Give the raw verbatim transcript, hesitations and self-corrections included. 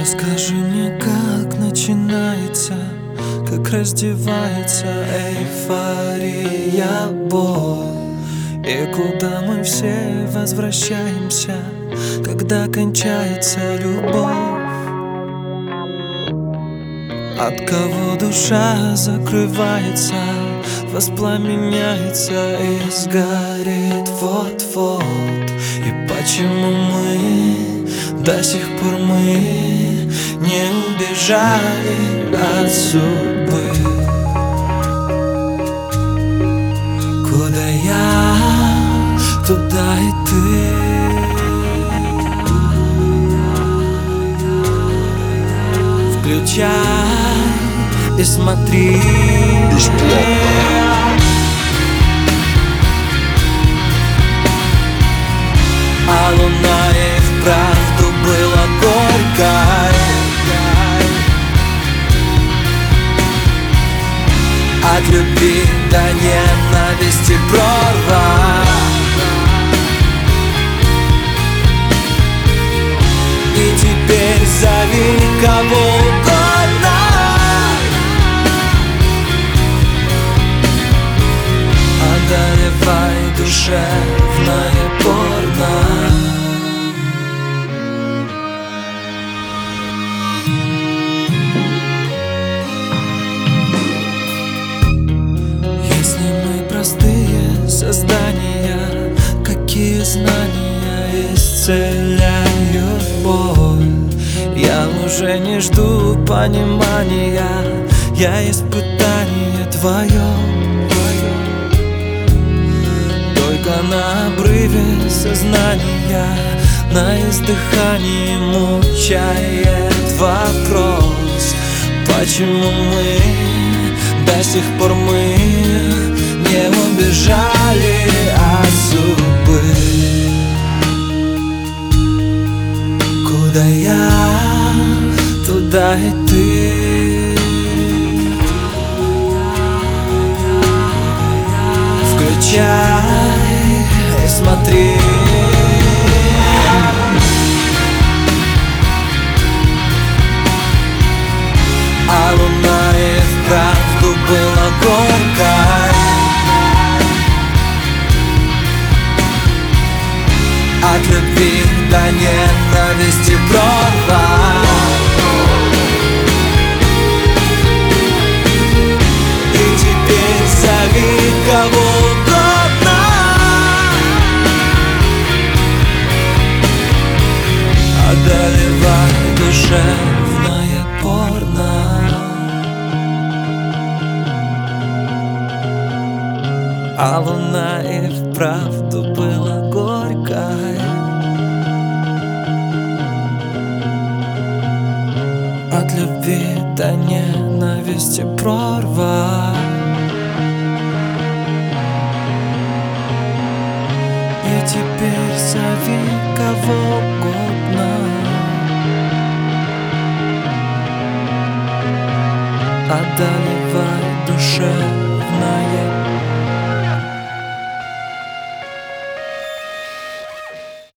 Расскажи мне, как начинается, как раздевается эйфория, боль, и куда мы все возвращаемся, когда кончается любовь. От кого душа закрывается, воспламеняется и сгорит вот-вот. И почему мы до сих пор мы не убежали от судьбы? Куда я, туда и ты. Включай и смотри бесплатно. А луна и вправду была горькой, от любви до ненависти прорва. И теперь зови кого угодно, одаривай душевное порно. Если мы простые создания, какие знания исцеляют боль? Я уже не жду понимания, я испытание твое. Только на обрыве сознания, на издыхании мучает вопрос: почему мы до сих пор мы не убежали от судьбы? Куда я, туда и ты. Включай и смотри. А луна и вправду была горькой, от любви до ненависти прорва. И теперь зови кого угодно, одолевай душевное порно. А луна и вправду была горькой, от любви до ненависти прорва. И теперь зови кого угодно, одолевай душе